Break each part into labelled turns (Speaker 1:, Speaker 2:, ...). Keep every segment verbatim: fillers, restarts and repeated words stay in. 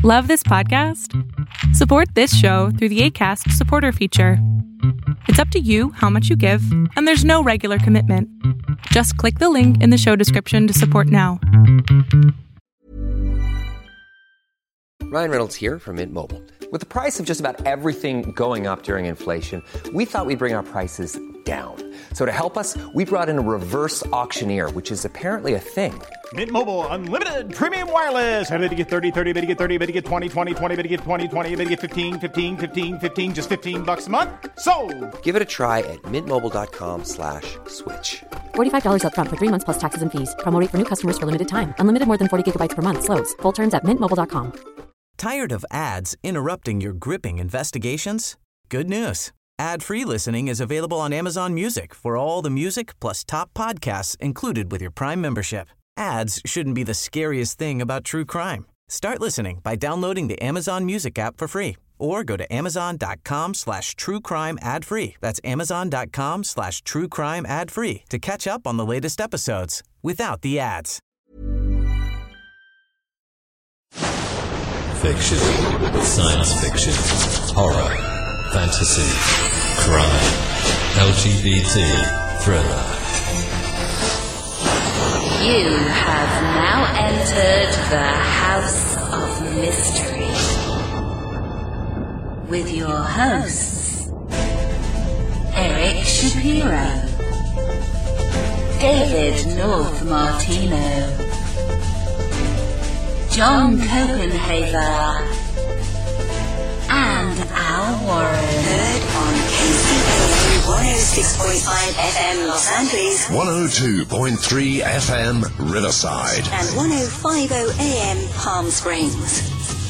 Speaker 1: Love this podcast? Support this show through the Acast supporter feature. It's up to you how much you give, and there's no regular commitment. Just click the link in the show description to support now.
Speaker 2: Ryan Reynolds here from Mint Mobile. With the price of just about everything going up during inflation, we thought we'd bring our prices down. So to help us, we brought in a reverse auctioneer, which is apparently a thing.
Speaker 3: Mint Mobile Unlimited Premium Wireless. How to get thirty, thirty, how to get thirty, how to get twenty, twenty, twenty, how to get twenty, twenty, how to get fifteen, fifteen, fifteen, fifteen, just fifteen bucks a month? Sold!
Speaker 2: Give it a try at mintmobile.com slash switch.
Speaker 4: forty-five dollars up front for three months plus taxes and fees. Promo rate for new customers for limited time. Unlimited more than forty gigabytes per month. Slows full terms at mint mobile dot com.
Speaker 5: Tired of ads interrupting your gripping investigations? Good news. Ad-free listening is available on Amazon Music for all the music plus top podcasts included with your Prime membership. Ads shouldn't be the scariest thing about true crime. Start listening by downloading the Amazon Music app for free or go to amazon.com slash true crime ad free. That's amazon.com slash true crime ad free to catch up on the latest episodes without the ads.
Speaker 6: Fiction, science fiction, horror, fantasy, crime, L G B T, thriller.
Speaker 7: You have now entered the House of Mystery with your hosts, Eric Shapiro, David North Martino, John Copenhaver, and Al Warren.
Speaker 8: Heard on K C A one oh six point five F M Los Angeles,
Speaker 6: one oh two point three F M Riverside,
Speaker 8: and ten fifty A M Palm Springs.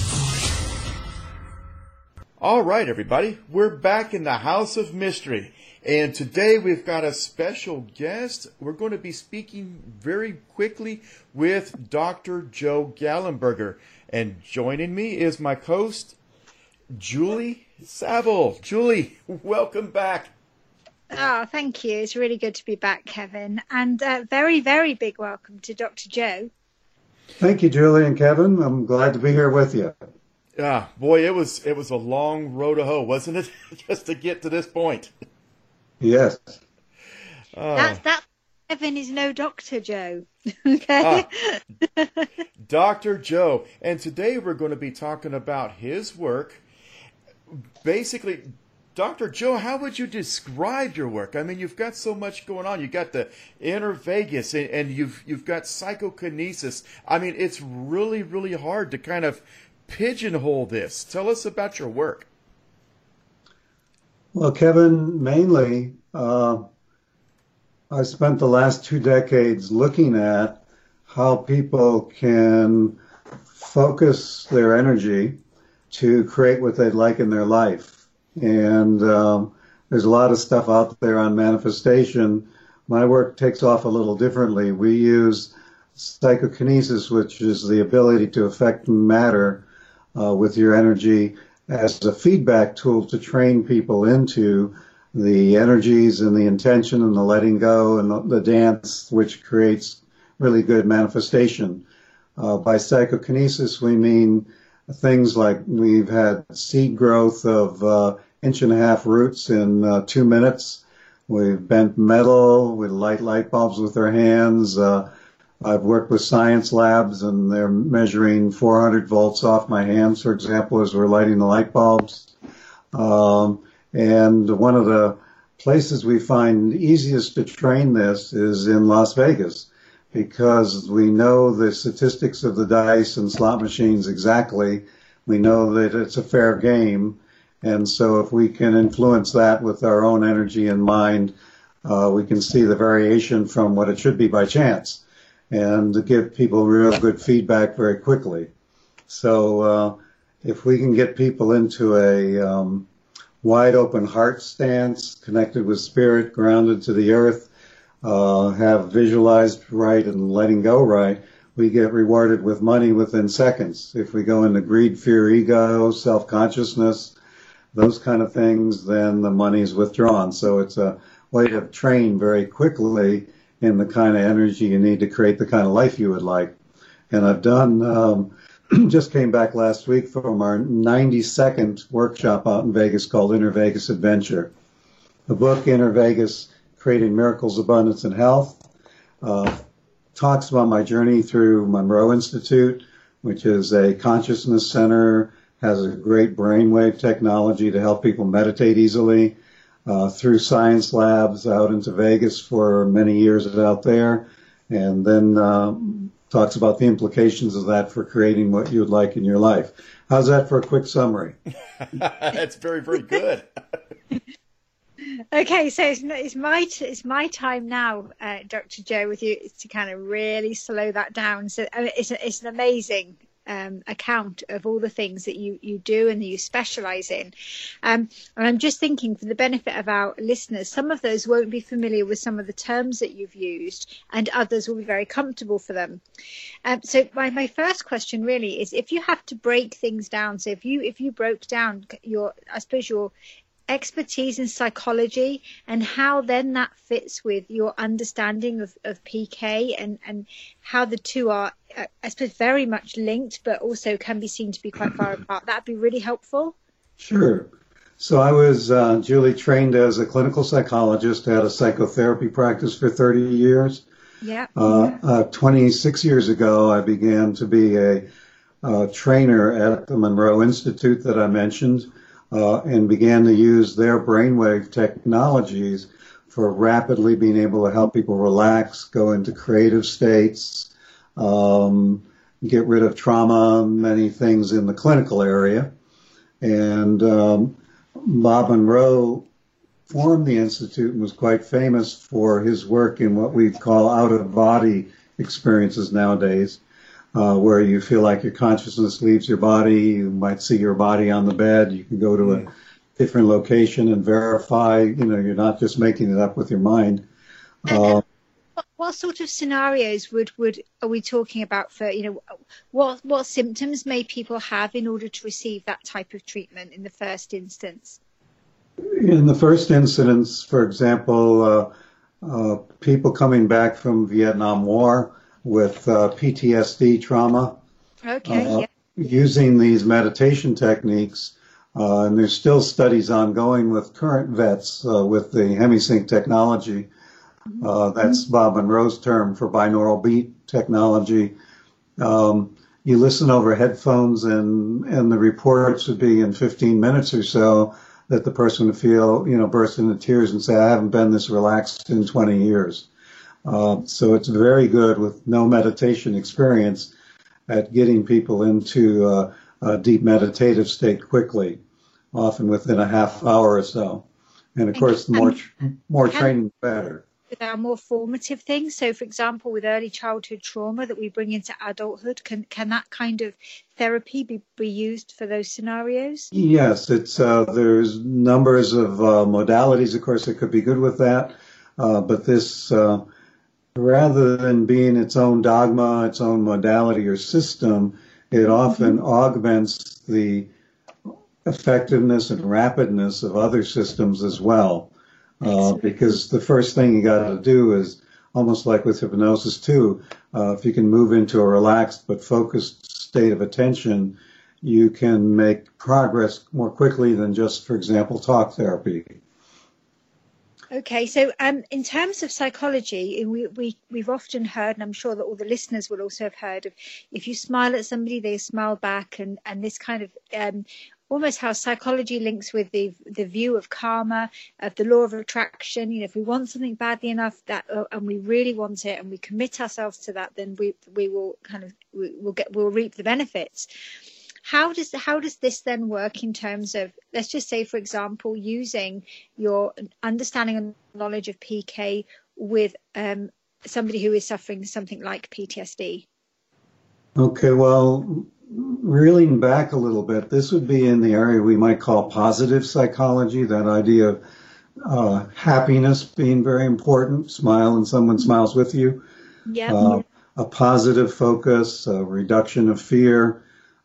Speaker 3: All right, everybody, we're back in the House of Mystery. And today we've got a special guest. We're going to be speaking very quickly with Doctor Joe Gallenberger. And joining me is my host, Julie Saville. Julie, welcome back.
Speaker 9: Oh, thank you. It's really good to be back, Kevin. And uh, very, very big welcome to Doctor Joe.
Speaker 10: Thank you, Julie and Kevin. I'm glad to be here with you.
Speaker 3: Ah, boy, it was it was a long road to hoe, wasn't it? Just to get to this point.
Speaker 10: Yes.
Speaker 3: Uh,
Speaker 9: That's that. Kevin is no Doctor Joe. Okay.
Speaker 3: uh, Doctor Joe. And today we're going to be talking about his work. Basically, Doctor Joe, how would you describe your work? I mean, you've got so much going on. You've got the inner vagus and, and you've you've got psychokinesis. I mean, it's really, really hard to kind of pigeonhole this. Tell us about your work.
Speaker 10: Well, Kevin, mainly, uh, I spent the last two decades looking at how people can focus their energy to create what they'd like in their life. And um, there's a lot of stuff out there on manifestation. My work takes off a little differently. We use psychokinesis, which is the ability to affect matter uh, with your energy, as a feedback tool to train people into the energies and the intention and the letting go and the, the dance, which creates really good manifestation. Uh, by psychokinesis, we mean things like we've had seed growth of uh, inch and a half roots in uh, two minutes. We've bent metal. We light light bulbs with our hands. Uh, I've worked with science labs, and they're measuring four hundred volts off my hands, for example, as we're lighting the light bulbs. Um, and one of the places we find easiest to train this is in Las Vegas, because we know the statistics of the dice and slot machines exactly. We know that it's a fair game. And so if we can influence that with our own energy and mind, uh, we can see the variation from what it should be by chance, and to give people real good feedback very quickly. So uh, if we can get people into a um, wide open heart stance, connected with spirit, grounded to the earth, uh, have visualized right and letting go right, we get rewarded with money within seconds. If we go into greed, fear, ego, self-consciousness, those kind of things, then the money's withdrawn. So it's a way to train very quickly in the kind of energy you need to create the kind of life you would like. And I've done um, just came back last week from our ninety-second workshop out in Vegas called Inner Vegas Adventure. The book, Inner Vegas, Creating Miracles, Abundance, and Health, uh, talks about my journey through Monroe Institute, which is a consciousness center, has a great brainwave technology to help people meditate easily, uh, through science labs out into Vegas for many years out there, and then uh, talks about the implications of that for creating what you'd like in your life. How's that for a quick summary?
Speaker 3: That's very, very good.
Speaker 9: Okay, so it's, it's my it's my time now, uh, Doctor Joe, with you to kind of really slow that down. So I mean, it's a, it's an amazing um, account of all the things that you, you do and that you specialise in. Um, and I'm just thinking, for the benefit of our listeners, some of those won't be familiar with some of the terms that you've used, and others will be very comfortable for them. Um, so my, my first question really is, if you have to break things down, so if you if you broke down your, I suppose your expertise in psychology and how then that fits with your understanding of, of P K, and, and how the two are, uh, I suppose, very much linked, but also can be seen to be quite far apart. That'd be really helpful.
Speaker 10: Sure. So I was uh, duly trained as a clinical psychologist, had a psychotherapy practice for thirty years.
Speaker 9: Yeah.
Speaker 10: Uh, uh, twenty-six years ago, I began to be a uh, trainer at the Monroe Institute that I mentioned. Uh, and began to use their brainwave technologies for rapidly being able to help people relax, go into creative states, um, get rid of trauma, many things in the clinical area. And um, Bob Monroe formed the Institute and was quite famous for his work in what we call out-of-body experiences nowadays. Uh, where you feel like your consciousness leaves your body. You might see your body on the bed. You can go to a different location and verify, you know, you're not just making it up with your mind. Uh,
Speaker 9: what, what sort of scenarios would, would are we talking about for, you know, what what symptoms may people have in order to receive that type of treatment in the first instance?
Speaker 10: In the first instance, for example, uh, uh, people coming back from Vietnam War with uh, P T S D trauma,
Speaker 9: okay,
Speaker 10: uh,
Speaker 9: yeah.
Speaker 10: using these meditation techniques, uh, and there's still studies ongoing with current vets uh, with the HemiSync technology. Uh, that's Bob Monroe's term for binaural beat technology. Um, you listen over headphones, and, and the reports would be in fifteen minutes or so that the person would feel, you know, burst into tears and say, I haven't been this relaxed in twenty years. Uh, so it's very good with no meditation experience at getting people into uh, a deep meditative state quickly, often within a half hour or so. And of course, the more more training, the better.
Speaker 9: With our more formative things, so for example, with early childhood trauma that we bring into adulthood, can can that kind of therapy be, be used for those scenarios?
Speaker 10: Yes, it's uh, there's numbers of uh, modalities, of course, that could be good with that, uh, but this. Uh, Rather than being its own dogma, its own modality or system, it often mm-hmm. augments the effectiveness and rapidness of other systems as well. Uh, because the first thing you got to do is, almost like with hypnosis too, uh, if you can move into a relaxed but focused state of attention, you can make progress more quickly than just, for example, talk therapy.
Speaker 9: Okay, so um, in terms of psychology, we, we, we've often heard, and I'm sure that all the listeners will also have heard of, if you smile at somebody, they smile back, and, and this kind of um, almost how psychology links with the the view of karma, of the law of attraction. You know, if we want something badly enough that, uh, and we really want it, and we commit ourselves to that, then we we will kind of we, we'll get we'll reap the benefits. How does how does this then work in terms of, let's just say, for example, using your understanding and knowledge of P K with um, somebody who is suffering something like P T S D?
Speaker 10: Okay, well, reeling back a little bit, this would be in the area we might call positive psychology, that idea of uh, happiness being very important, smile and someone smiles with you,
Speaker 9: yeah.
Speaker 10: uh, a positive focus, a reduction of fear,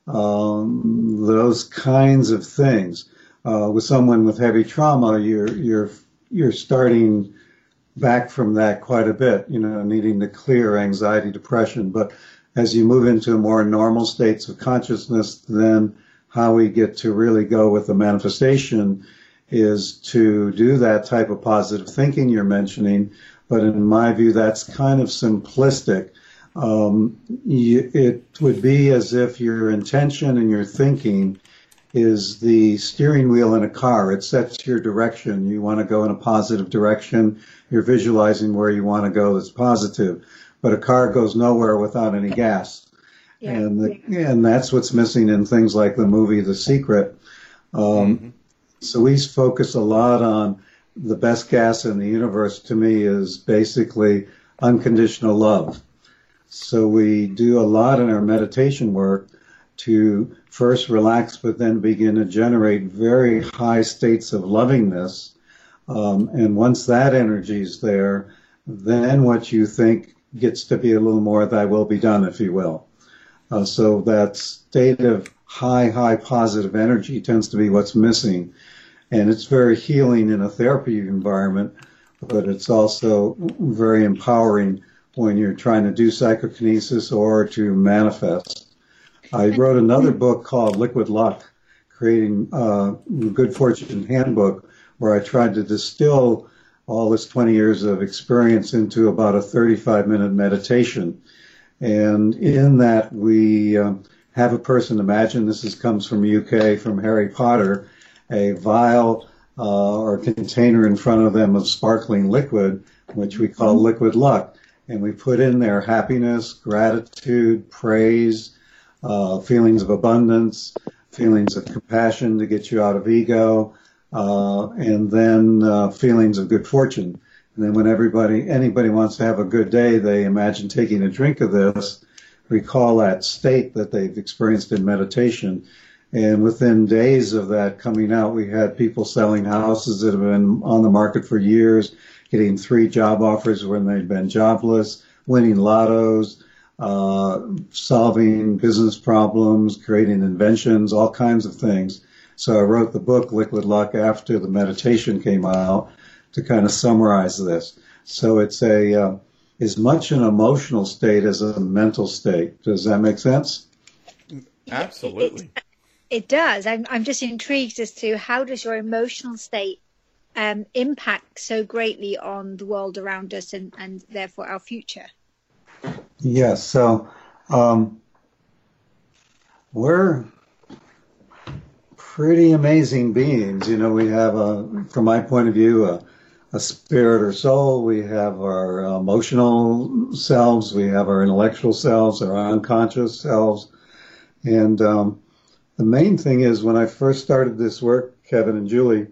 Speaker 10: Um, those kinds of things. Uh, with someone with heavy trauma, you're you're you're starting back from that quite a bit, you know, needing to clear anxiety, depression. But as you move into more normal states of consciousness, then how we get to really go with the manifestation is to do that type of positive thinking you're mentioning. But in my view, that's kind of simplistic. Um, you, it would be as if your intention and your thinking is the steering wheel in a car. It sets your direction. You want to go in a positive direction. You're visualizing where you want to go that's positive. But a car goes nowhere without any gas. Yeah. And the, and that's what's missing in things like the movie The Secret. Um, mm-hmm. So we focus a lot on the best gas in the universe, to me, is basically unconditional love. So we do a lot in our meditation work to first relax, but then begin to generate very high states of lovingness. Um, and once that energy is there, then what you think gets to be a little more thy will be done, if you will. Uh, so that state of high, high positive energy tends to be what's missing. And it's very healing in a therapy environment, but it's also very empowering when you're trying to do psychokinesis or to manifest. I wrote another book called Liquid Luck, creating uh, the Good Fortune Handbook, where I tried to distill all this twenty years of experience into about a thirty-five minute meditation. And in that, we um, have a person imagine, this is, comes from U K, from Harry Potter, a vial uh, or container in front of them of sparkling liquid, which we call liquid luck. And we put in there happiness, gratitude, praise, uh, feelings of abundance, feelings of compassion to get you out of ego, uh, and then uh, feelings of good fortune. And then when everybody, anybody wants to have a good day, they imagine taking a drink of this, recall that state that they've experienced in meditation. And within days of that coming out, we had people selling houses that have been on the market for years, getting three job offers when they'd been jobless, winning lottos, uh, solving business problems, creating inventions, all kinds of things. So I wrote the book Liquid Luck after the meditation came out to kind of summarize this. So it's a uh, as much an emotional state as a mental state. Does that make sense?
Speaker 3: Absolutely.
Speaker 9: It, it does. I'm, I'm just intrigued as to how does your emotional state um, impact so greatly on the world around us and, and therefore our future?
Speaker 10: Yes. So um, we're pretty amazing beings. You know, we have, a, from my point of view, a, a spirit or soul. We have our emotional selves. We have our intellectual selves, our unconscious selves. And um, the main thing is when I first started this work, Kevin and Julie,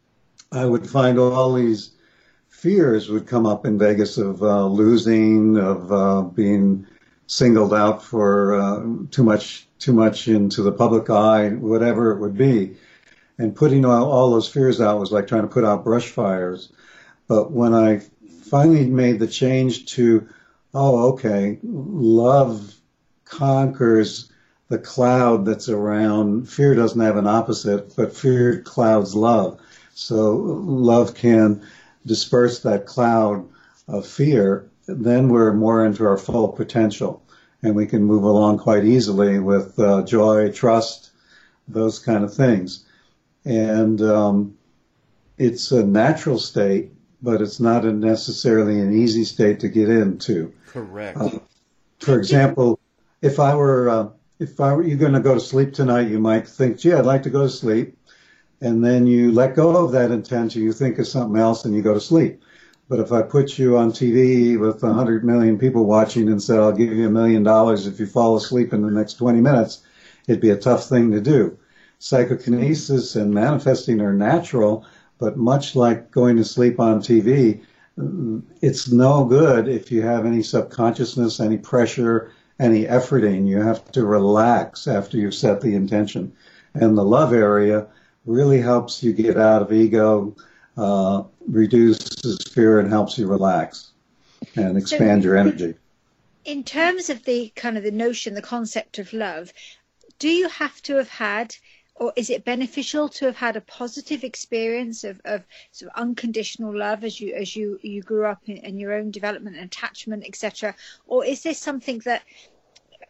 Speaker 10: I would find all these fears would come up in Vegas of uh, losing, of uh, being singled out for uh, too much, too much into the public eye, whatever it would be. And putting all, all those fears out was like trying to put out brush fires. But when I finally made the change to, oh, okay, love conquers the cloud that's around. Fear doesn't have an opposite, but fear clouds love. So love can disperse that cloud of fear. Then we're more into our full potential, and we can move along quite easily with uh, joy, trust, those kind of things. And um, it's a natural state, but it's not a necessarily an easy state to get into.
Speaker 3: Correct.
Speaker 10: Uh, for example, if I were, uh, if I were, you're going to go to sleep tonight, you might think, gee, I'd like to go to sleep. And then you let go of that intention, you think of something else, and you go to sleep. But if I put you on T V with a hundred million people watching and said, I'll give you a million dollars if you fall asleep in the next twenty minutes, it'd be a tough thing to do. Psychokinesis and manifesting are natural, but much like going to sleep on T V, it's no good if you have any subconsciousness, any pressure, any efforting. You have to relax after you've set the intention. And the love area really helps you get out of ego, uh, reduces fear, and helps you relax and expand so, your energy.
Speaker 9: In terms of the kind of the notion, the concept of love, do you have to have had, or is it beneficial to have had a positive experience of, of sort of unconditional love as you as you, you grew up in, in your own development and attachment, et cetera? Or is this something that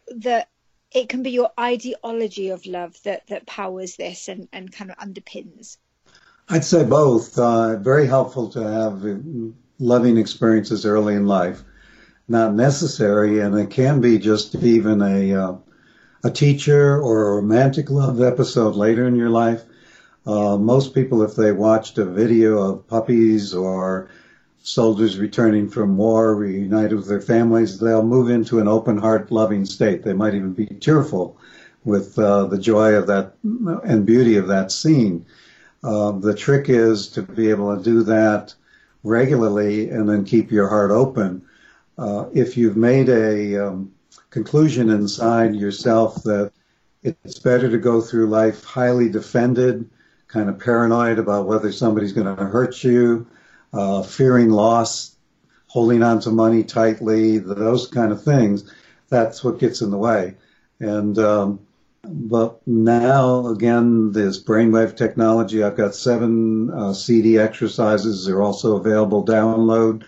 Speaker 9: that it can be your ideology of love that, that powers this and, and kind of underpins?
Speaker 10: I'd say both. Uh, very helpful to have loving experiences early in life. Not necessary, and it can be just even a uh, a teacher or a romantic love episode later in your life. Uh, most people, if they watched a video of puppies or soldiers returning from war, reunited with their families, they'll move into an open heart, loving state. They might even be tearful with uh, the joy of that and beauty of that scene. Uh, the trick is to be able to do that regularly and then keep your heart open. Uh, if you've made a um, conclusion inside yourself that it's better to go through life highly defended, kind of paranoid about whether somebody's going to hurt you, uh, fearing loss, holding on to money tightly, those kind of things, that's what gets in the way. And um, but now, again, there's brainwave technology. I've got seven uh, C D exercises. They're also available download.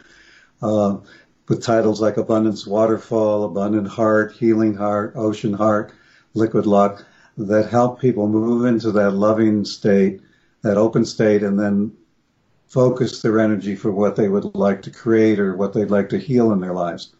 Speaker 10: Uh, with titles like Abundance Waterfall, Abundant Heart, Healing Heart, Ocean Heart, Liquid Luck, that help people move into that loving state, that open state, and then focus their energy for what they would like to create or what they'd like to heal in their lives.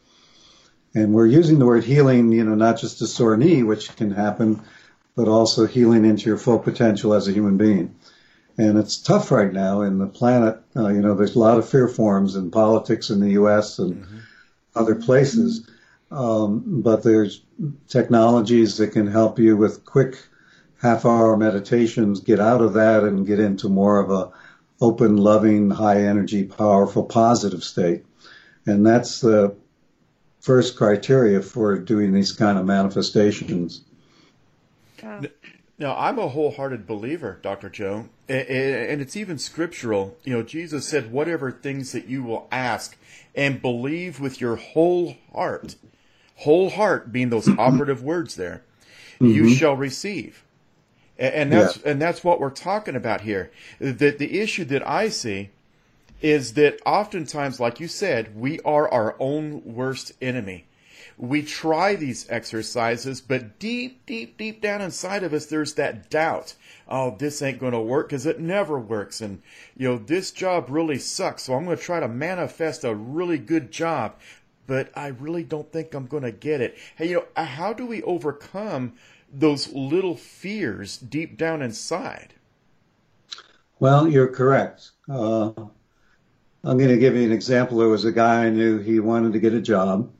Speaker 10: And we're using the word healing, you know, not just a sore knee, which can happen, but also healing into your full potential as a human being. And it's tough right now in the planet. Uh, you know, there's a lot of fear forms in politics in the U S and mm-hmm. other places. Um, but there's technologies that can help you with quick half-hour meditations, get out of that and get into more of a open, loving, high-energy, powerful, positive state. And that's the first criteria for doing these kind of manifestations.
Speaker 9: Wow.
Speaker 3: Now, I'm a wholehearted believer, Doctor Joe, and it's even scriptural. You know, Jesus said, whatever things that you will ask and believe with your whole heart, whole heart being those operative words there, mm-hmm. you shall receive. And that's, yeah. and that's what we're talking about here. The, the issue that I see is that oftentimes, like you said, we are our own worst enemy. We try these exercises, but deep, deep, deep down inside of us, there's that doubt. Oh, this ain't going to work because it never works. And, you know, this job really sucks. So I'm going to try to manifest a really good job, but I really don't think I'm going to get it. Hey, you know, how do we overcome those little fears deep down inside?
Speaker 10: Well, you're correct. Uh, I'm going to give you an example. There was a guy I knew, he wanted to get a job.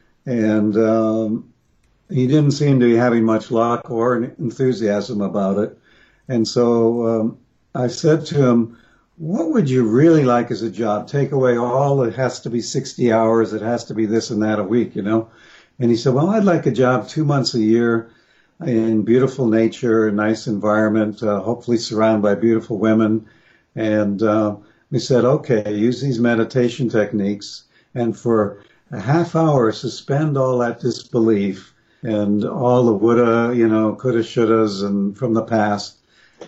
Speaker 10: And um, he didn't seem to be having much luck or enthusiasm about it. And so um, I said to him, what would you really like as a job? Take away all, it has to be sixty hours, it has to be this and that a week, you know? And he said, well, I'd like a job two months a year in beautiful nature, a nice environment, uh, hopefully surrounded by beautiful women. And uh, we said, okay, use these meditation techniques. And for a half hour, suspend all that disbelief and all the woulda, you know, coulda, shouldas and from the past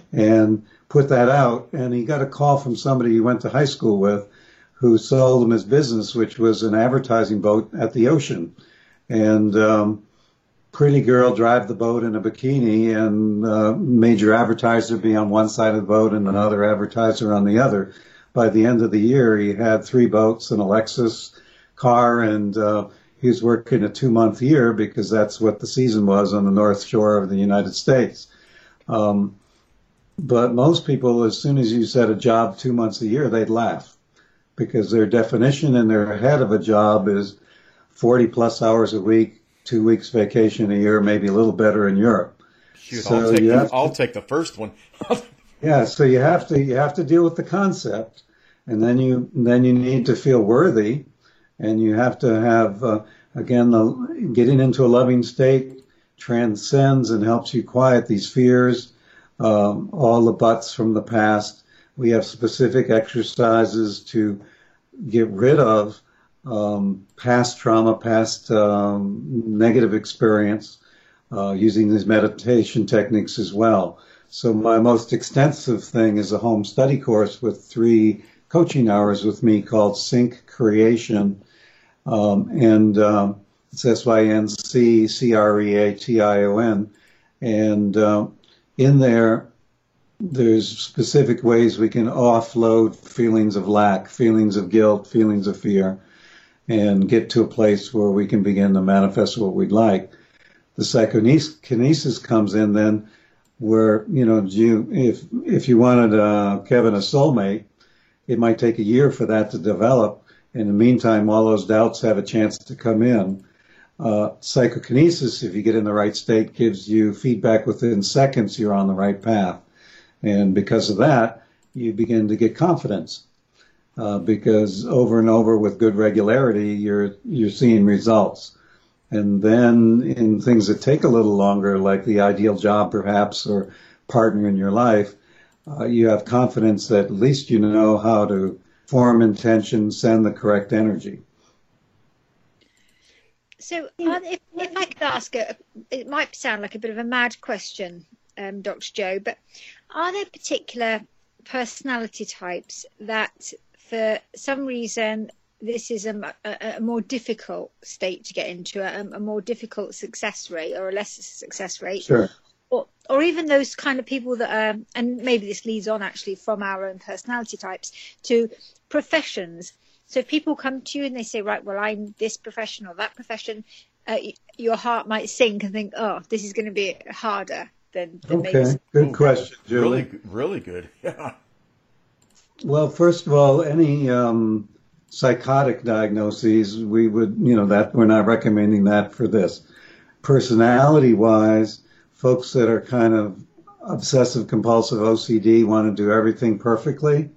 Speaker 10: and put that out. And he got a call from somebody he went to high school with who sold him his business, which was an advertising boat at the ocean. And um, pretty girl drive the boat in a bikini and uh, major advertiser be on one side of the boat and another advertiser on the other. By the end of the year, he had three boats and a Lexus car, and uh, he was working a two-month year because that's what the season was on the North Shore of the United States. Um, but most people, as soon as you said a job two months a year, they'd laugh because their definition in their head of a job is forty plus hours a week, two weeks vacation a year, maybe a little better in Europe.
Speaker 3: Shoot, so I'll, take the, to, I'll take the first one.
Speaker 10: Yeah, so you have to you have to deal with the concept, and then you then you need to feel worthy. And you have to have, uh, again, the, getting into a loving state transcends and helps you quiet these fears, um, all the buts from the past. We have specific exercises to get rid of um, past trauma, past um, negative experience, uh, using these meditation techniques as well. So my most extensive thing is a home study course with three coaching hours with me called Sync Creation. Um, and um, It's S Y N C C R E A T I O N. And uh, in there, there's specific ways we can offload feelings of lack, feelings of guilt, feelings of fear, and get to a place where we can begin to manifest what we'd like. The psychokinesis comes in then where, you know, you, if if you wanted uh, Kevin a soulmate, it might take a year for that to develop. In the meantime, all those doubts have a chance to come in. Uh, psychokinesis, if you get in the right state, gives you feedback within seconds you're on the right path. And because of that, you begin to get confidence. Uh, because over and over with good regularity, you're you're seeing results. And then in things that take a little longer, like the ideal job perhaps, or partner in your life, uh, you have confidence that at least you know how to form intention, send the correct energy.
Speaker 9: So if, if I could ask, a, it might sound like a bit of a mad question, um, Doctor Joe, but are there particular personality types that for some reason this is a, a, a more difficult state to get into, a, a more difficult success rate or a less success rate?
Speaker 10: Sure.
Speaker 9: Or, or even those kind of people that are, and maybe this leads on actually from our own personality types to professions. So if people come to you and they say, right, well, I'm this profession or that profession, uh, your heart might sink and think, oh, this is going to be harder than, than
Speaker 10: okay.
Speaker 9: maybe.
Speaker 10: Good question, Julie.
Speaker 3: Really, really good. Yeah.
Speaker 10: Well, first of all, any um, psychotic diagnoses, we would, you know, that we're not recommending that for this. Personality-wise, folks that are kind of obsessive compulsive O C D want to do everything perfectly.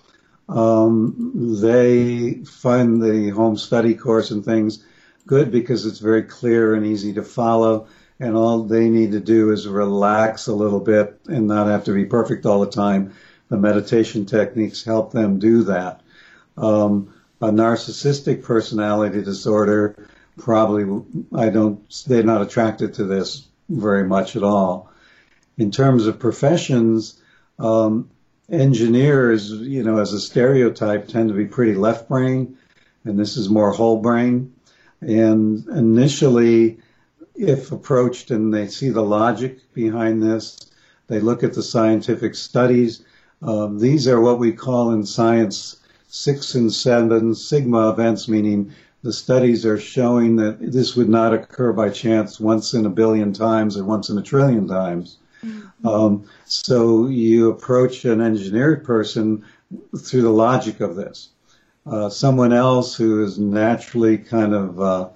Speaker 10: Um, they find the home study course and things good because it's very clear and easy to follow, and all they need to do is relax a little bit and not have to be perfect all the time. The meditation techniques help them do that. Um, a narcissistic personality disorder, probably, I don't, they're not attracted to this very much at all. In terms of professions, um, engineers, you know, as a stereotype, tend to be pretty left brain, and this is more whole brain. And initially, if approached and they see the logic behind this, they look at the scientific studies. Um, these are what we call in science six and seven sigma events, meaning the studies are showing that this would not occur by chance once in a billion times or once in a trillion times. Um, so you approach an engineered person through the logic of this. Uh, someone else who is naturally kind of uh,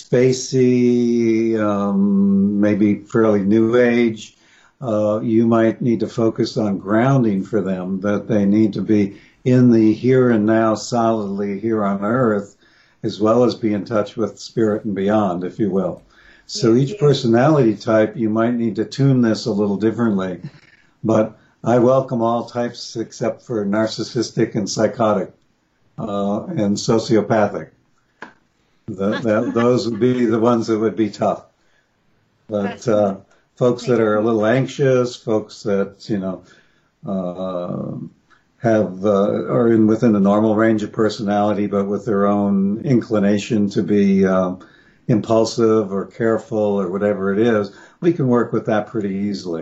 Speaker 10: spacey, um, maybe fairly new age, uh, you might need to focus on grounding for them, that they need to be in the here and now, solidly here on earth, as well as be in touch with spirit and beyond, if you will. So each personality type, you might need to tune this a little differently. But I welcome all types except for narcissistic and psychotic uh, and sociopathic. The, that, those would be the ones that would be tough. But uh, folks that are a little anxious, folks that, you know, uh, have uh, are in within the normal range of personality, but with their own inclination to be uh, impulsive or careful or whatever it is, we can work with that pretty easily.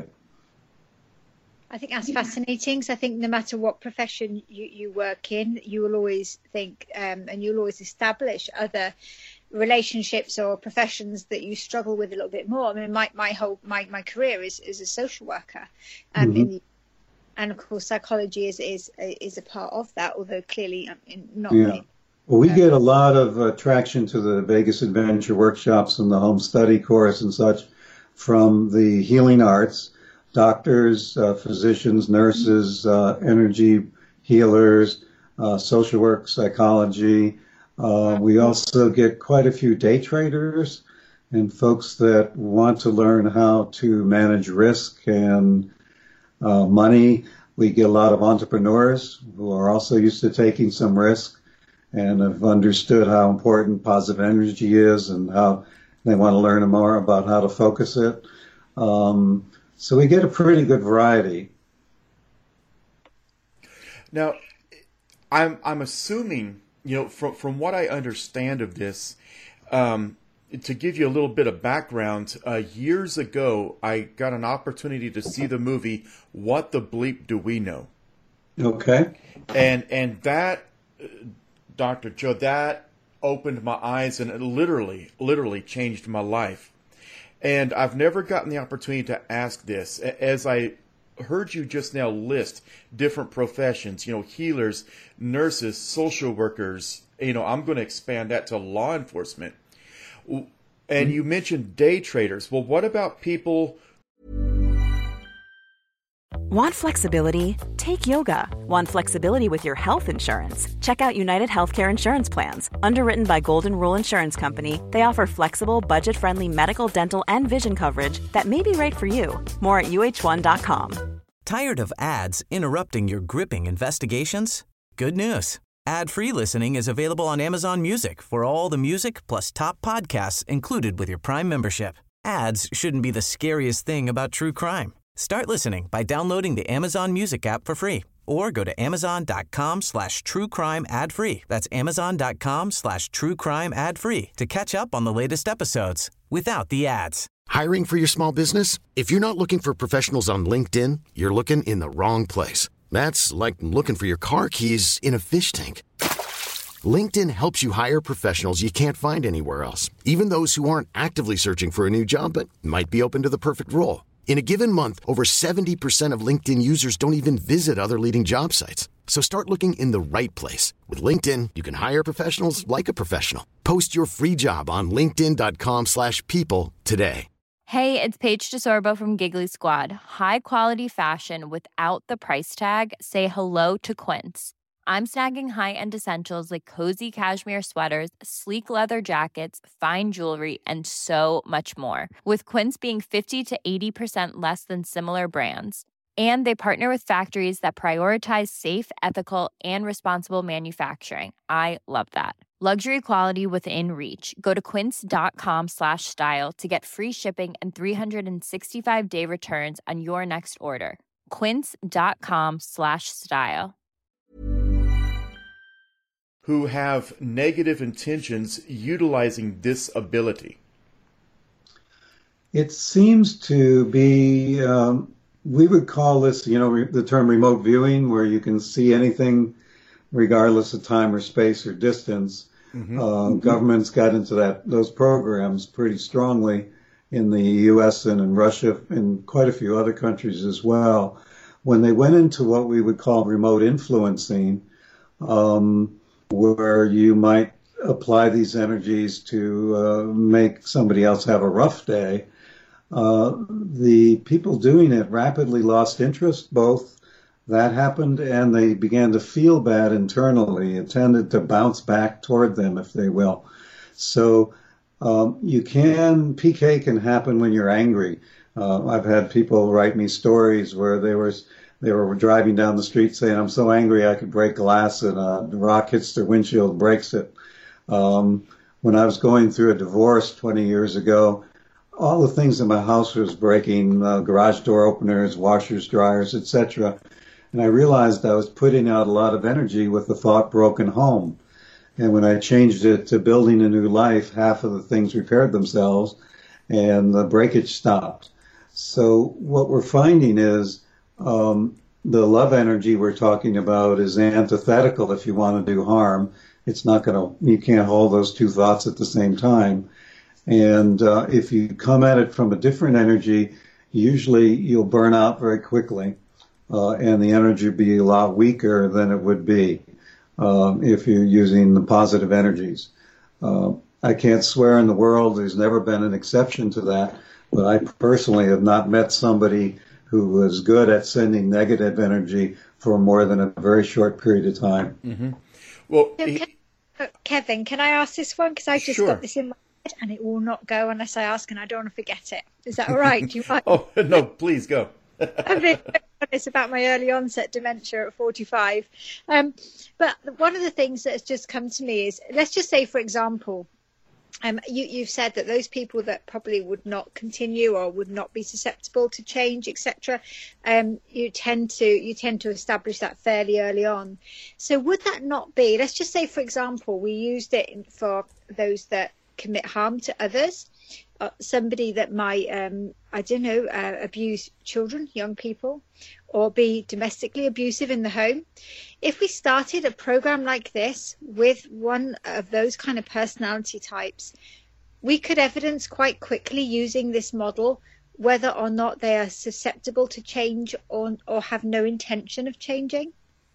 Speaker 9: I think that's fascinating. So I think no matter what profession you, you work in, you will always think um, and you'll always establish other relationships or professions that you struggle with a little bit more. I mean, my, my whole my, my career is, is a social worker, um, mm-hmm. in the, and of course psychology is is is a part of that, although clearly um, not.
Speaker 10: Yeah.
Speaker 9: Really.
Speaker 10: Well, we get a lot of attraction to the Vegas Adventure workshops and the home study course and such from the healing arts, doctors, uh, physicians, nurses, uh, energy healers, uh, social work, psychology. Uh, we also get quite a few day traders and folks that want to learn how to manage risk and uh, money. We get a lot of entrepreneurs who are also used to taking some risk and have understood how important positive energy is and how they want to learn more about how to focus it. Um, so we get a pretty good variety.
Speaker 3: Now, I'm I'm assuming, you know, from from what I understand of this, um, to give you a little bit of background, uh, years ago, I got an opportunity to see the movie What the Bleep Do We Know?
Speaker 10: Okay.
Speaker 3: And and that, Doctor Joe, that opened my eyes and it literally, literally changed my life. And I've never gotten the opportunity to ask this. As I heard you just now list different professions, you know, healers, nurses, social workers, you know, I'm going to expand that to law enforcement. And you mentioned day traders. Well, what about people?
Speaker 11: Want flexibility? Take yoga. Want flexibility with your health insurance? Check out United Healthcare Insurance Plans. Underwritten by Golden Rule Insurance Company, they offer flexible, budget-friendly medical, dental, and vision coverage that may be right for you. More at U H one dot com.
Speaker 5: Tired of ads interrupting your gripping investigations? Good news. Ad-free listening is available on Amazon Music for all the music plus top podcasts included with your Prime membership. Ads shouldn't be the scariest thing about true crime. Start listening by downloading the Amazon Music app for free or go to amazon.com slash true crime ad free. That's amazon.com slash true crime ad free to catch up on the latest episodes without the ads.
Speaker 12: Hiring for your small business? If you're not looking for professionals on LinkedIn, you're looking in the wrong place. That's like looking for your car keys in a fish tank. LinkedIn helps you hire professionals you can't find anywhere else, even those who aren't actively searching for a new job but might be open to the perfect role. In a given month, over seventy percent of LinkedIn users don't even visit other leading job sites. So start looking in the right place. With LinkedIn, you can hire professionals like a professional. Post your free job on linkedin.com slash people today.
Speaker 13: Hey, it's Paige DeSorbo from Giggly Squad. High quality fashion without the price tag. Say hello to Quince. I'm snagging high-end essentials like cozy cashmere sweaters, sleek leather jackets, fine jewelry, and so much more. With Quince being fifty to eighty percent less than similar brands. And they partner with factories that prioritize safe, ethical, and responsible manufacturing. I love that. Luxury quality within reach. Go to quince.com slash style to get free shipping and three sixty-five day returns on your next order. Quince.com slash style.
Speaker 3: Who have negative intentions utilizing this ability?
Speaker 10: It seems to be, um, we would call this, you know, re- the term remote viewing, where you can see anything regardless of time or space or distance. Mm-hmm. Uh, mm-hmm. Governments got into that those programs pretty strongly in the U S and in Russia and quite a few other countries as well. When they went into what we would call remote influencing, um, where you might apply these energies to uh, make somebody else have a rough day, uh, the people doing it rapidly lost interest. Both that happened and they began to feel bad internally. It tended to bounce back toward them, if they will. So um, you can, P K can happen when you're angry. Uh, I've had people write me stories where they were They were driving down the street saying, I'm so angry I could break glass, and uh, the rock hits their windshield, breaks it. Um, when I was going through a divorce twenty years ago, all the things in my house was breaking, uh, garage door openers, washers, dryers, et cetera. And I realized I was putting out a lot of energy with the thought broken home. And when I changed it to building a new life, half of the things repaired themselves and the breakage stopped. So what we're finding is, Um, the love energy we're talking about is antithetical if you want to do harm. It's not going to, you can't hold those two thoughts at the same time. And uh, if you come at it from a different energy, usually you'll burn out very quickly, uh, and the energy will be a lot weaker than it would be um, if you're using the positive energies. Uh, I can't swear in the world, there's never been an exception to that, but I personally have not met somebody who was good at sending negative energy for more than a very short period of time.
Speaker 3: Mm-hmm. Well,
Speaker 9: so
Speaker 3: he...
Speaker 9: can, uh, Kevin, can I ask this one? Because I just
Speaker 3: sure.
Speaker 9: got this in my head and it will not go unless I ask, and I don't want to forget it. Is that all right? Do you mind?
Speaker 3: Oh, no, please go.
Speaker 9: I'm being honest about my early onset dementia at forty-five. Um, but one of the things that has just come to me is, let's just say, for example, Um, you, you've said that those people that probably would not continue or would not be susceptible to change, et cetera, um, you tend to you tend to establish that fairly early on. So would that not be? Let's just say, for example, we used it in, for those that commit harm to others, uh, somebody that might, um, I don't know, uh, abuse children, young people, or be domestically abusive in the home. If we started a program like this with one of those kind of personality types, we could evidence quite quickly using this model whether or not they are susceptible to change or, or have no intention of changing.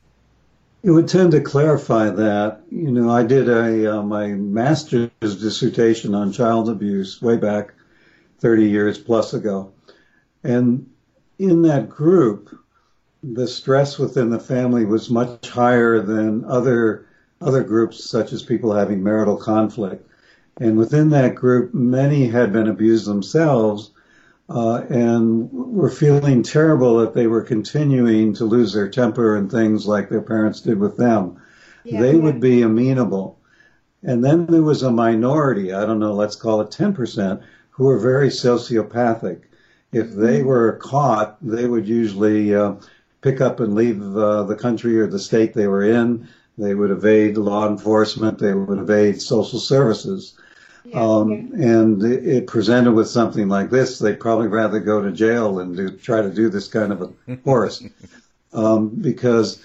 Speaker 10: It would tend to clarify that. You know, I did a uh, my master's dissertation on child abuse way back thirty years plus ago. And in that group, the stress within the family was much higher than other other groups, such as people having marital conflict. And within that group, many had been abused themselves uh, and were feeling terrible that they were continuing to lose their temper and things like their parents did with them. Yeah, they yeah. would be amenable. And then there was a minority, I don't know, let's call it ten percent, who were very sociopathic. If they were caught, they would usually uh, pick up and leave uh, the country or the state they were in. They would evade law enforcement. They would evade social services. Yeah, um, yeah. And it presented with something like this, they'd probably rather go to jail than do, try to do this kind of a course. um, because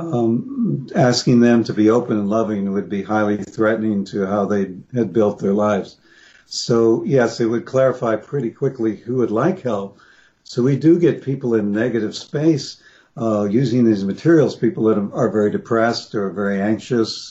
Speaker 10: um, asking them to be open and loving would be highly threatening to how they had built their lives. So, yes, it would clarify pretty quickly who would like help. So we do get people in negative space uh, using these materials, people that are very depressed or very anxious,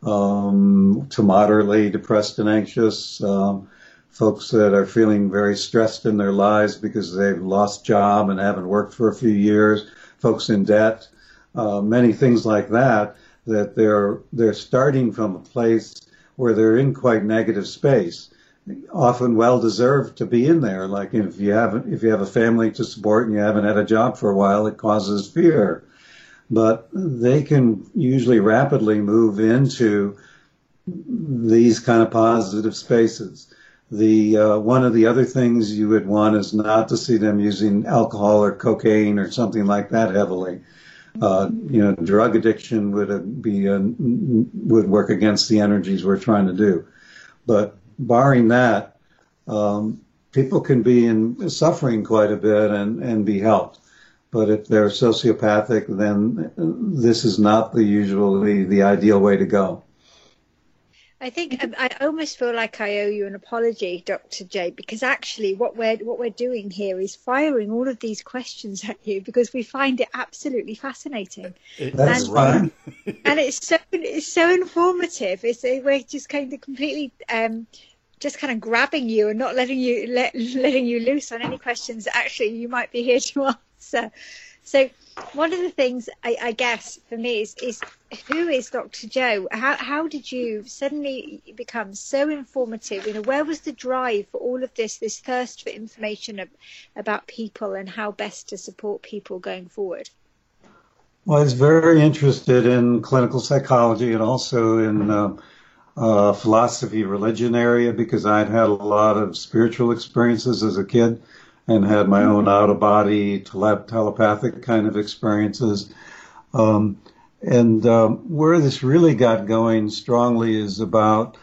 Speaker 10: um, to moderately depressed and anxious, um, folks that are feeling very stressed in their lives because they've lost job and haven't worked for a few years, folks in debt, uh, many things like that, that they're they're starting from a place where they're in quite negative space. Often well deserved to be in there. Like if you haven't, if you have a family to support and you haven't had a job for a while, it causes fear. But they can usually rapidly move into these kind of positive spaces. The uh, one of the other things you would want is not to see them using alcohol or cocaine or something like that heavily. Uh, you know, drug addiction would be uh, would work against the energies we're trying to do. But barring that, um, people can be in suffering quite a bit and, and be helped. But if they're sociopathic, then this is not the usually the ideal way to go.
Speaker 9: I think I almost feel like I owe you an apology, Doctor J, because actually what we're what we're doing here is firing all of these questions at you because we find it absolutely fascinating.
Speaker 10: That's
Speaker 9: and,
Speaker 10: right.
Speaker 9: And it's so it's so informative. It's we're just kind of completely um, just kind of grabbing you and not letting you let, letting you loose on any questions that actually you might be here to answer. So one of the things I, I guess for me is, is who is Doctor Joe? How how did you suddenly become so informative? You know, where was the drive for all of this, this thirst for information ab- about people and how best to support people going forward?
Speaker 10: Well, I was very interested in clinical psychology and also in uh, uh, philosophy, religion area because I'd had a lot of spiritual experiences as a kid and had my own out-of-body tele- telepathic kind of experiences. Um, and um, where this really got going strongly is about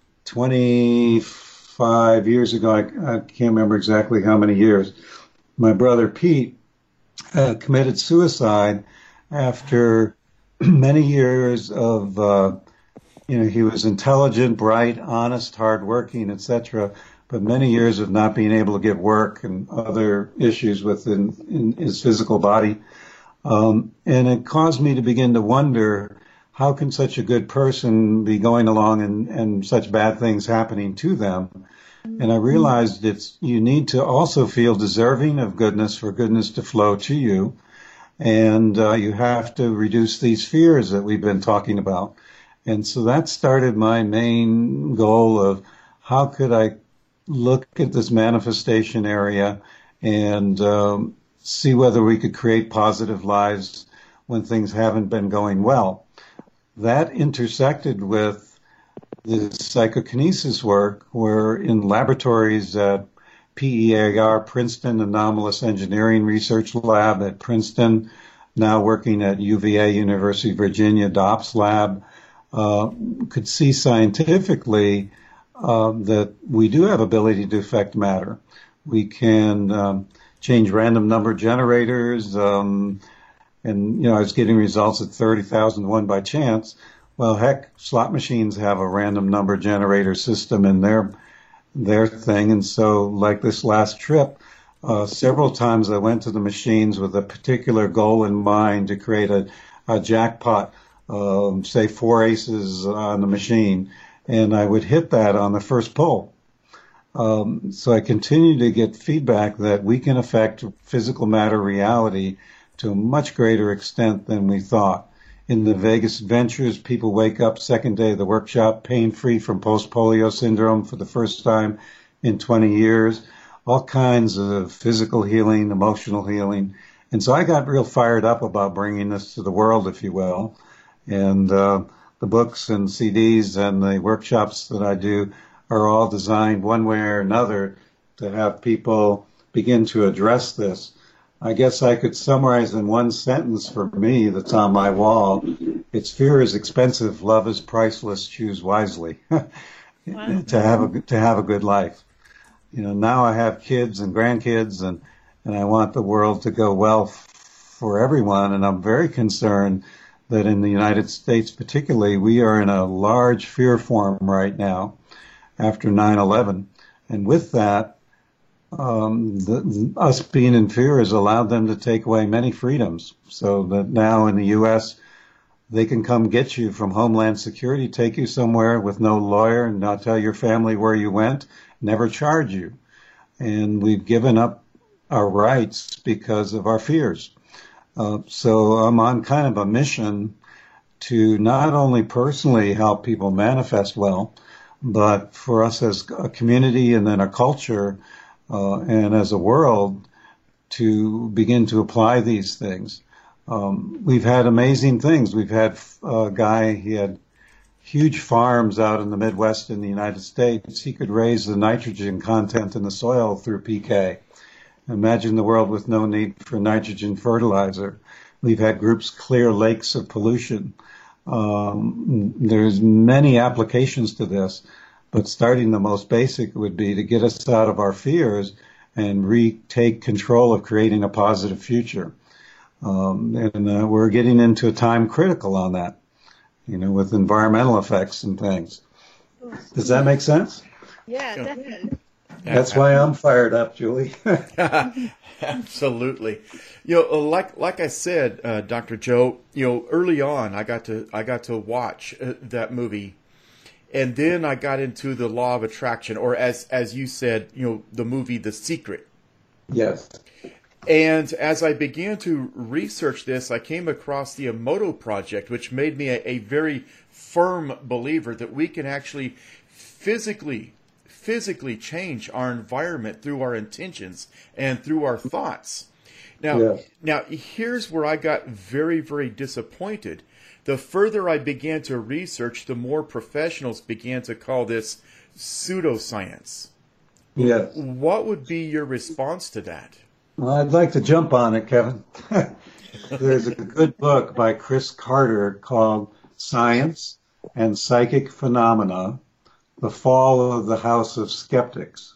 Speaker 10: twenty-five years ago. I, I can't remember exactly how many years. My brother Pete uh, committed suicide after many years of, uh, you know, he was intelligent, bright, honest, hardworking, et cetera, but many years of not being able to get work and other issues within in his physical body. Um, and it caused me to begin to wonder, how can such a good person be going along and, and such bad things happening to them? And I realized it's you need to also feel deserving of goodness for goodness to flow to you. And uh, you have to reduce these fears that we've been talking about. And so that started my main goal of how could I look at this manifestation area and um, see whether we could create positive lives when things haven't been going well. That intersected with the psychokinesis work, where in laboratories at P E A R, Princeton Anomalous Engineering Research Lab at Princeton, now working at U V A, University of Virginia, D O P S Lab, uh, could see scientifically uh, that we do have ability to affect matter. We can um, change random number generators, um, and, you know, I was getting results at thirty thousand to one by chance. Well, heck, slot machines have a random number generator system in their their thing, and so like this last trip, uh, several times I went to the machines with a particular goal in mind to create a, a jackpot, um, say four aces on the machine, and I would hit that on the first pull. Um, so I continue to get feedback that we can affect physical matter reality to a much greater extent than we thought. In the Vegas Adventures, people wake up second day of the workshop pain-free from post-polio syndrome for the first time in twenty years. All kinds of physical healing, emotional healing. And so I got real fired up about bringing this to the world, if you will. And uh, the books and C Ds and the workshops that I do are all designed one way or another to have people begin to address this. I guess I could summarize in one sentence for me that's on my wall. It's fear is expensive, love is priceless, choose wisely. Wow. to have a to have a good life. You know, now I have kids and grandkids, and, and I want the world to go well f- for everyone, and I'm very concerned that in the United States particularly, we are in a large fear form right now after nine eleven. And with that, um, the, the, us being in fear has allowed them to take away many freedoms. So that now in the U S, they can come get you from Homeland Security, take you somewhere with no lawyer and not tell your family where you went, never charge you. And we've given up our rights because of our fears. Uh, so I'm on kind of a mission to not only personally help people manifest well, but for us as a community and then a culture uh, and as a world to begin to apply these things. Um, we've had amazing things. We've had a guy, he had huge farms out in the Midwest in the United States. He could raise the nitrogen content in the soil through P K. Imagine the world with no need for nitrogen fertilizer. We've had groups clear lakes of pollution. Um, there's many applications to this, but starting the most basic would be to get us out of our fears and retake control of creating a positive future. Um, and uh, we're getting into a time critical on that, you know, with environmental effects and things. Does that make sense?
Speaker 9: Yeah, definitely.
Speaker 10: That's why I'm fired up, Julie.
Speaker 3: Absolutely. You know, like like I said, uh, Doctor Joe, you know, early on, I got to I got to watch uh, that movie, and then I got into the Law of Attraction, or as as you said, you know, the movie The Secret.
Speaker 10: Yes.
Speaker 3: And as I began to research this, I came across the Emoto Project, which made me a, a very firm believer that we can actually physically physically change our environment through our intentions and through our thoughts. Now, yeah. now here's where I got very, very disappointed. The further I began to research, the more professionals began to call this pseudoscience.
Speaker 10: Yes.
Speaker 3: What would be your response to that?
Speaker 10: Well, I'd like to jump on it, Kevin. There's a good book by Chris Carter called Science and Psychic Phenomena, The Fall of the House of Skeptics.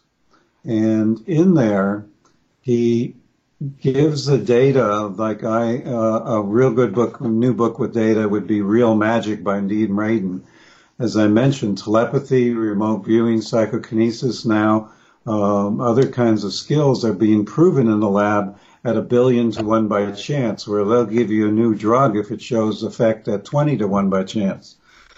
Speaker 10: And in there, he gives the data, like I, uh, a real good book, a new book with data would be Real Magic by Dean Radin. As I mentioned, telepathy, remote viewing, psychokinesis now, um, other kinds of skills are being proven in the lab at a billion to one by chance, where they'll give you a new drug if it shows effect at twenty to one by chance.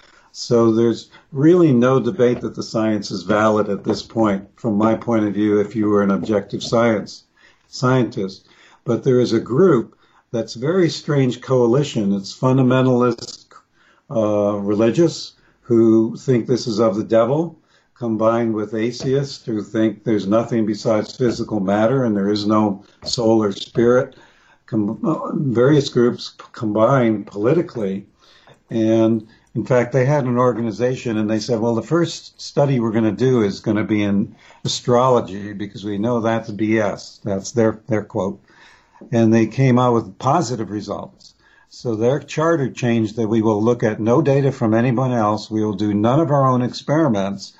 Speaker 10: So there's really no debate that the science is valid at this point, from my point of view, if you were an objective science scientist. But there is a group that's a very strange coalition. It's fundamentalist uh, religious who think this is of the devil, combined with atheists who think there's nothing besides physical matter and there is no soul or spirit. Com- various groups combine politically. And in fact, they had an organization and they said, well, the first study we're going to do is going to be in astrology because we know that's B S. That's their, their quote. And they came out with positive results. So their charter changed that we will look at no data from anyone else. We will do none of our own experiments.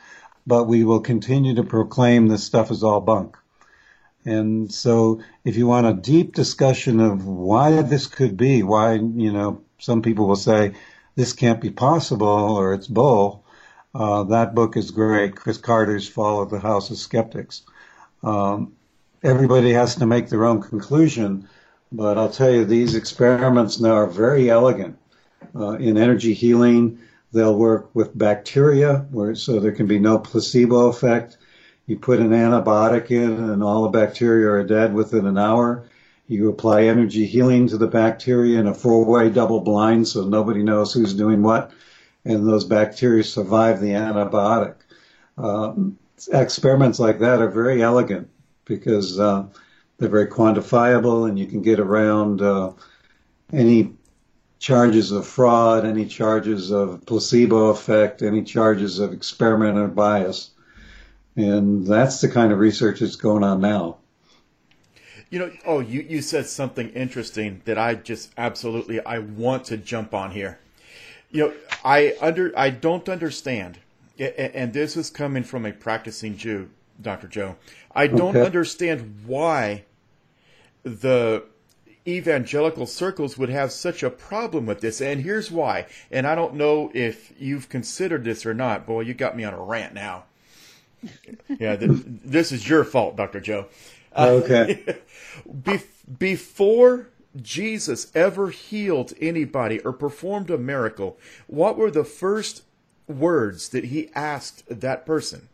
Speaker 10: but we will continue to proclaim this stuff is all bunk. And so if you want a deep discussion of why this could be, why, you know, some people will say this can't be possible or it's bull, uh, that book is great. Chris Carter's Fall of the House of Skeptics. Um, everybody has to make their own conclusion, but I'll tell you, these experiments now are very elegant. Uh, in energy healing, they'll work with bacteria, where, so there can be no placebo effect. You put an antibiotic in and all the bacteria are dead within an hour. You apply energy healing to the bacteria in a four-way double blind so nobody knows who's doing what, and those bacteria survive the antibiotic. Uh, experiments like that are very elegant because uh, they're very quantifiable and you can get around uh, any charges of fraud, any charges of placebo effect, any charges of experimenter bias. And that's the kind of research that's going on now.
Speaker 3: You know, oh, you, you said something interesting that I just absolutely, I want to jump on here. You know, I under I don't understand, and this is coming from a practicing Jew, Doctor Joe. I don't okay. understand why the evangelical circles would have such a problem with this. And here's why. And I don't know if you've considered this or not. Boy, you got me on a rant now. Yeah, th- this is your fault, Doctor Joe. Uh,
Speaker 10: okay.
Speaker 3: Be- before Jesus ever healed anybody or performed a miracle, what were the first words that he asked that person?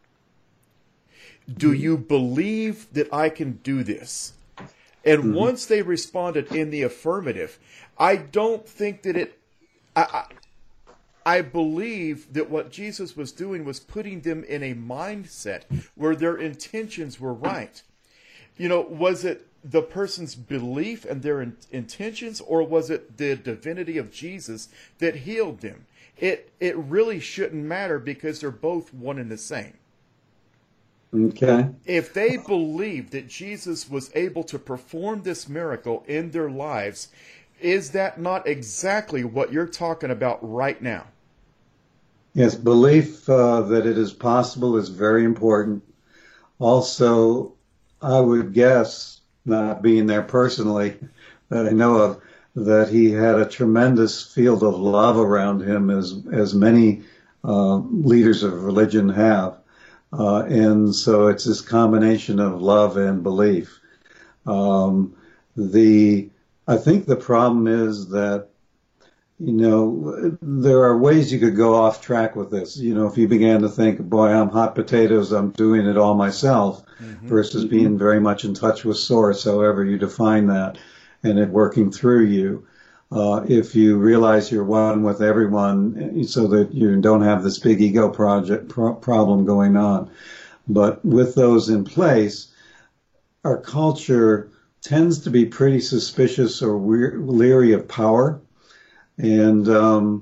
Speaker 3: Do you believe that I can do this? And mm-hmm. once they responded in the affirmative, I don't think that it... I, I, I believe that what Jesus was doing was putting them in a mindset where their intentions were right. You know, was it the person's belief and their in- intentions, or was it the divinity of Jesus that healed them? It it really shouldn't matter because they're both one and the same.
Speaker 10: Okay.
Speaker 3: If they believed that Jesus was able to perform this miracle in their lives, is that not exactly what you're talking about right now?
Speaker 10: Yes, belief uh, that it is possible is very important. Also, I would guess, not being there personally, that I know of, that he had a tremendous field of love around him, as as many uh, leaders of religion have. Uh, and so it's this combination of love and belief. Um, the I think the problem is that, you know, there are ways you could go off track with this. You know, if you began to think, boy, I'm hot potatoes, I'm doing it all myself, mm-hmm. versus mm-hmm. being very much in touch with source, however you define that, and it working through you. Uh, if you realize you're one with everyone so that you don't have this big ego project pro- problem going on. But with those in place, our culture tends to be pretty suspicious or weir- leery of power. And um,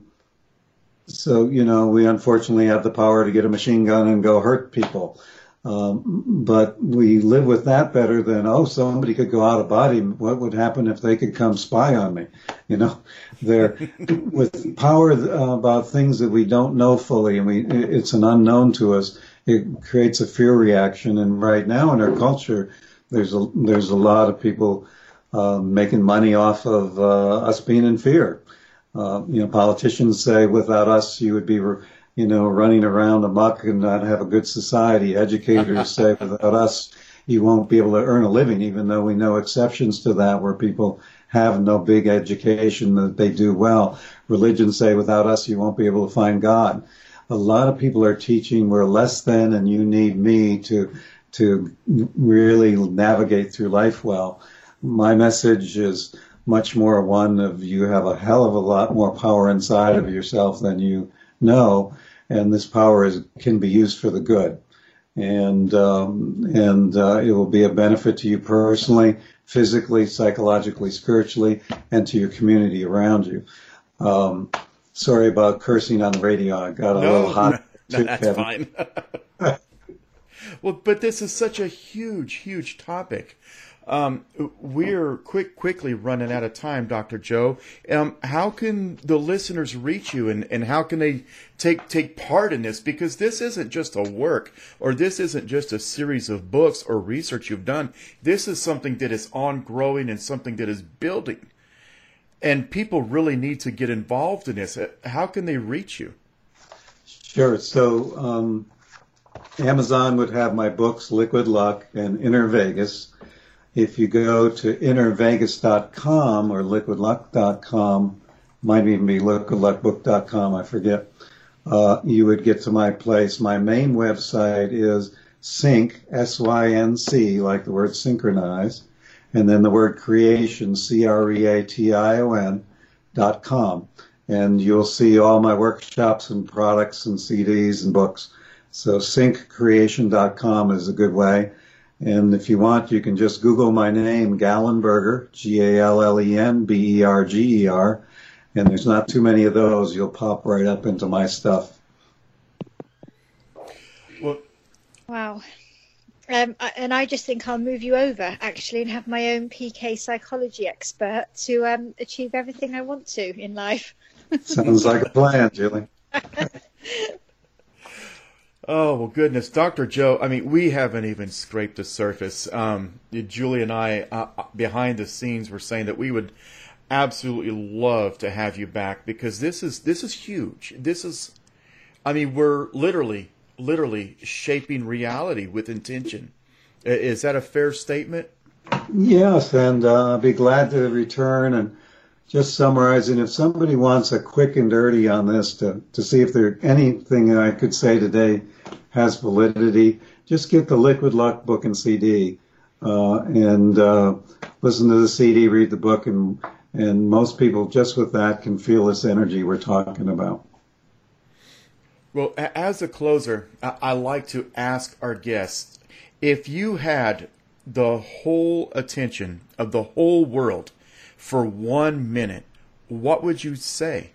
Speaker 10: so, you know, we unfortunately have the power to get a machine gun and go hurt people. Um, but we live with that better than, oh, somebody could go out of body. What would happen if they could come spy on me? You know, they're with power uh, about things that we don't know fully, and we it's an unknown to us. It creates a fear reaction. And right now in our culture, there's a there's a lot of people uh, making money off of uh, us being in fear. Uh, you know, politicians say, without us, you would be, you know, running around amok and not have a good society. Educators say, without us, you won't be able to earn a living, even though we know exceptions to that where people have no big education, that they do well. Religions say, without us, you won't be able to find God. A lot of people are teaching we're less than and you need me to to really navigate through life well. My message is much more one of you have a hell of a lot more power inside of yourself than you know, and this power is can be used for the good, and um, and uh, it will be a benefit to you personally, physically, psychologically, spiritually, and to your community around you. Um, sorry about cursing on the radio. I got a
Speaker 3: no,
Speaker 10: little hot.
Speaker 3: No, that's fine. Well, but this is such a huge, huge topic. Um, we're quick, quickly running out of time, Doctor Joe. Um, how can the listeners reach you, and, and how can they take take part in this? Because this isn't just a work, or this isn't just a series of books or research you've done. This is something that is ongoing and something that is building. And people really need to get involved in this. How can they reach you?
Speaker 10: Sure. So um, Amazon would have my books, Liquid Luck and Inner Vegas. If you go to inner vegas dot com or liquid luck dot com, might even be liquid luck book dot com, I forget, uh, you would get to my place. My main website is Sync, S Y N C, like the word synchronize, and then the word creation, C R E A T I O N, dot com. And you'll see all my workshops and products and C Ds and books. So sync creation dot com is a good way. And if you want, you can just Google my name, Gallenberger, G A L L E N B E R G E R, and there's not too many of those. You'll pop right up into my stuff.
Speaker 3: Well,
Speaker 9: wow. Um, and I just think I'll move you over, actually, and have my own P K psychology expert to um, achieve everything I want to in life.
Speaker 10: Sounds like a plan, Julie.
Speaker 3: Oh, well, goodness. Doctor Joe, I mean, we haven't even scraped the surface. Um, Julie and I, uh, behind the scenes, were saying that we would absolutely love to have you back, because this is this is huge. This is, I mean, we're literally, literally shaping reality with intention. Is that a fair statement?
Speaker 10: Yes, and uh, I'll be glad to return. And just summarizing, if somebody wants a quick and dirty on this to, to see if there anything I could say today has validity, just get the Liquid Luck book and C D uh, and uh, listen to the C D, read the book, and and most people just with that can feel this energy we're talking about.
Speaker 3: Well, as a closer, I like to ask our guests, if you had the whole attention of the whole world for one minute, what would you say?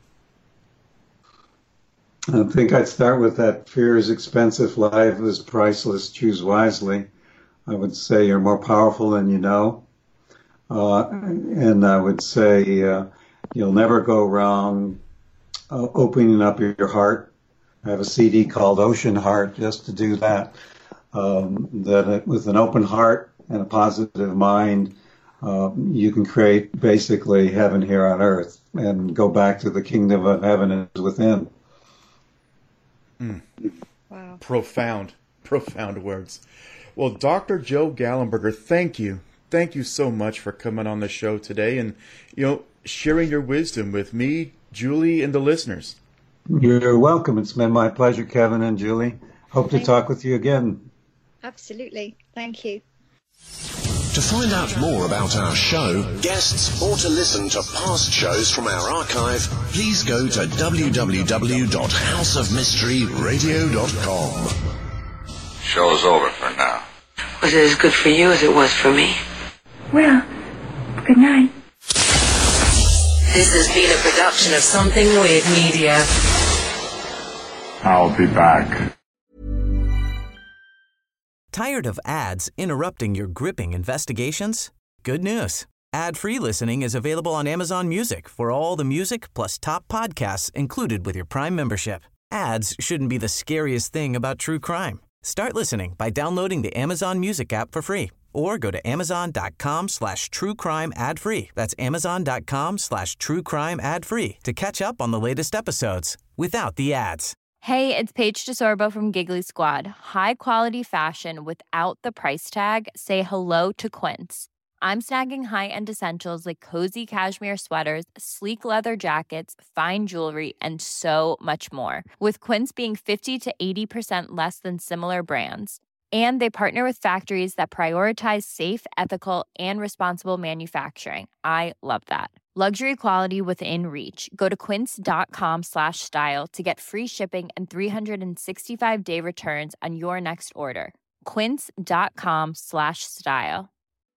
Speaker 10: I think I'd start with that fear is expensive, life is priceless, choose wisely. I would say you're more powerful than you know. Uh, and I would say uh, you'll never go wrong uh, opening up your heart. I have a C D called Ocean Heart just to do that. Um, that with an open heart and a positive mind, uh, you can create basically heaven here on earth and go back to the kingdom of heaven is within.
Speaker 3: Mm.
Speaker 9: Wow.
Speaker 3: Profound, profound words. Well, Doctor Joe Gallenberger, thank you. Thank you so much for coming on the show today and, you know, sharing your wisdom with me, Julie, and the listeners.
Speaker 10: You're welcome. It's been my pleasure, Kevin and Julie. Hope to talk with you again.
Speaker 9: Absolutely. Thank you.
Speaker 6: To find out more about our show, guests, or to listen to past shows from our archive, please go to w w w dot house of mystery radio dot com.
Speaker 14: Show's over for now.
Speaker 15: Was it as good for you as it was for me?
Speaker 16: Well, good night.
Speaker 7: This has been a production of Something Weird Media.
Speaker 14: I'll be back.
Speaker 5: Tired of ads interrupting your gripping investigations? Good news. Ad-free listening is available on Amazon Music for all the music plus top podcasts included with your Prime membership. Ads shouldn't be the scariest thing about true crime. Start listening by downloading the Amazon Music app for free or go to amazon.com slash true crime ad free. That's amazon.com slash true crime ad free to catch up on the latest episodes without the ads.
Speaker 13: Hey, it's Paige DeSorbo from Giggly Squad. High quality fashion without the price tag. Say hello to Quince. I'm snagging high-end essentials like cozy cashmere sweaters, sleek leather jackets, fine jewelry, and so much more. With Quince being fifty to eighty percent less than similar brands. And they partner with factories that prioritize safe, ethical, and responsible manufacturing. I love that. Luxury quality within reach. Go to quince.com slash style to get free shipping and three sixty-five day returns on your next order. Quince.com slash style.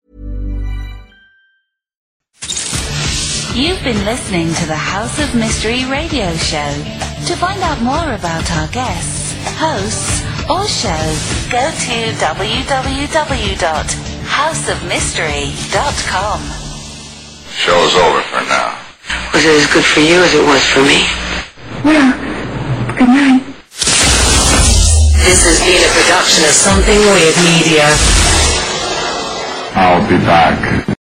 Speaker 7: You've been listening to the House of Mystery radio show. To find out more about our guests, hosts, or shows, go to w w w dot house of mystery dot com.
Speaker 14: Show's over for now.
Speaker 15: Was it as good for you as it was for me?
Speaker 16: Well, good night.
Speaker 8: This has been a production of Something Weird Media.
Speaker 14: I'll be back.